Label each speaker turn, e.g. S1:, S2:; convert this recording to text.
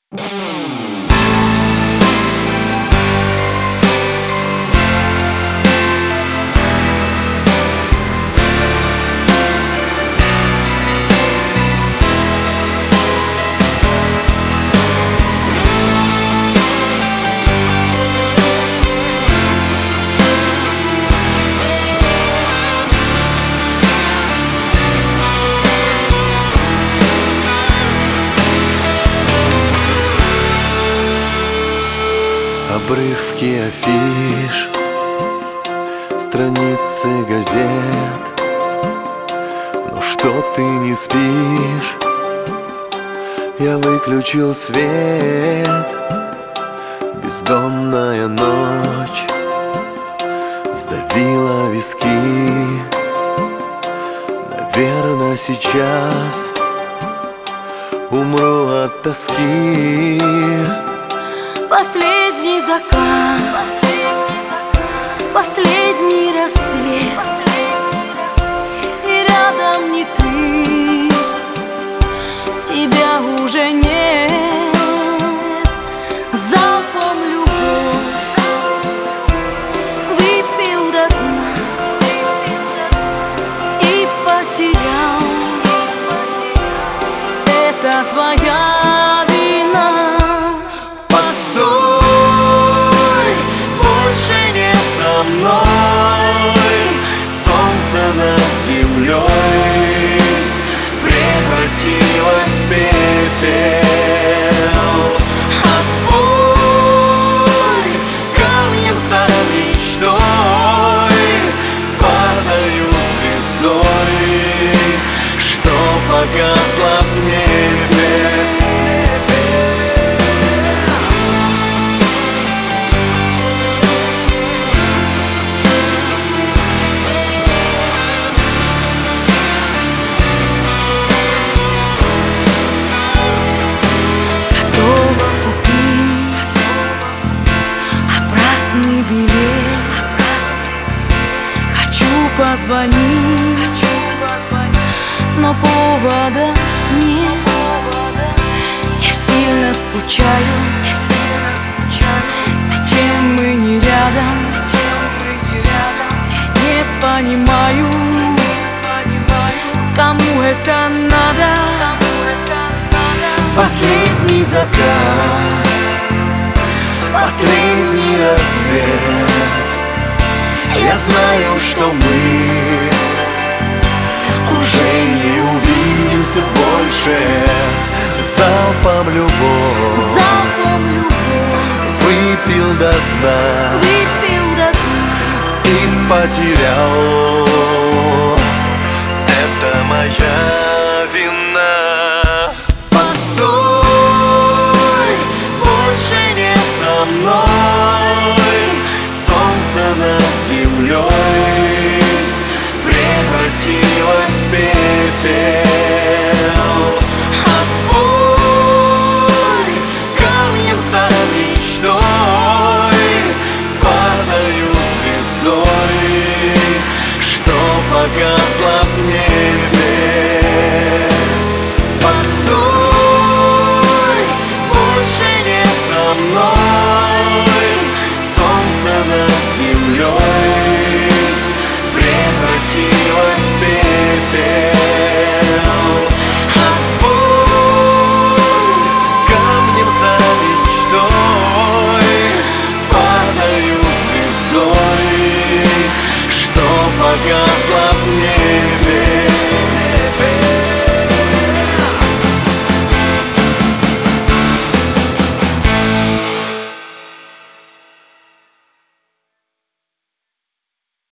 S1: Обрывки афиш, страницы газет. Ну что ты не спишь? Я выключил свет. Бездонная ночь сдавила виски. Наверное, сейчас умру от тоски.
S2: Последний закат, последний рассвет, и рядом не ты, тебя уже нет. Залпом любовь выпил до дна и потерял. Это твоя вина.
S1: Солнце над землей превратилось в пепел. Отбой, камнем за мечтой падаю звездой, что погасла в небе.
S2: Позвонить, но повода нет. Я сильно скучаю, зачем мы не рядом? Я не понимаю, кому это надо.
S1: Последний закат, последний рассвет. Я знаю, что мы уже не увидимся больше. Залпом любовь выпил до дна и потерял. Это моя